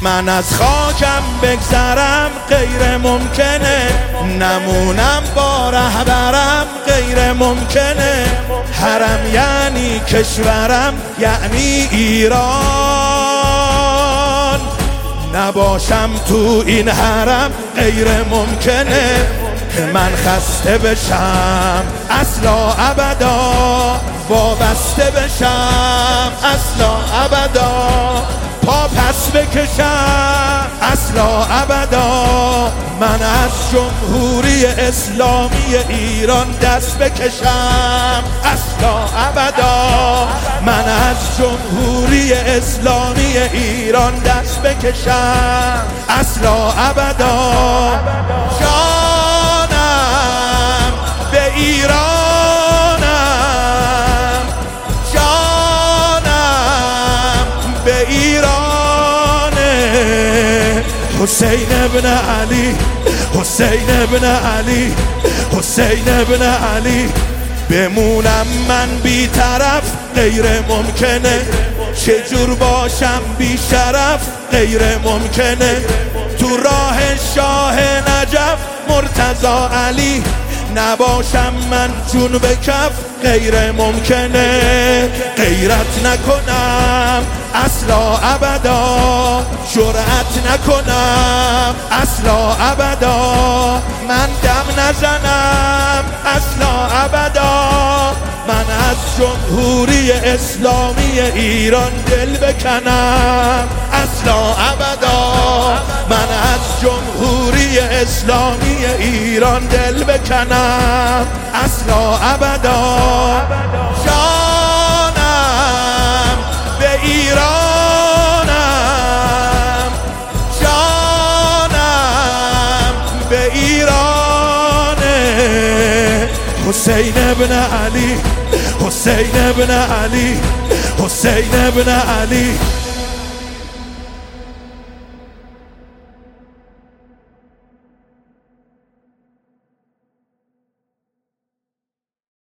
من از خاکم بگذرم غیر ممکنه، نمونم با رهبرم غیر ممکنه. حرم یعنی کشورم یعنی ایران، نباشم تو این حرم غیر ممکنه که من خسته بشم اصلا ابدا، وابسته بشم اصلا ابدا، پا پس بکشم اصلا ابدا. من از جمهوری اسلامی ایران دست بکشم اصلا ابدا، من از جمهوری اسلامی ایران دست بکشم اصلا ابدا. جانم به ایرانم، جانم به ایرانه. حسین ابن علی، حسین ابن علی، حسین ابن علی. بمونم من بی طرف غیر ممکنه، چجور باشم بی شرف غیر ممکنه. تو راه شاه نجف مرتضی علی نباشم من جون به کف غیر ممکنه. غیرت نکنم اصلا ابدا، جرأت نکنم اصلا ابدا، من دم نزنم اصلا ابدا. من از جمهوری اسلامی ایران دل بکنم اصلا ابدا، من از جمهوری اسلامی ایران دل بکنم اصلا ابدا. جانم به ایرانم، جانم به ایرانه. حسین ابن علی، حسین ابن علی، حسین ابن علی.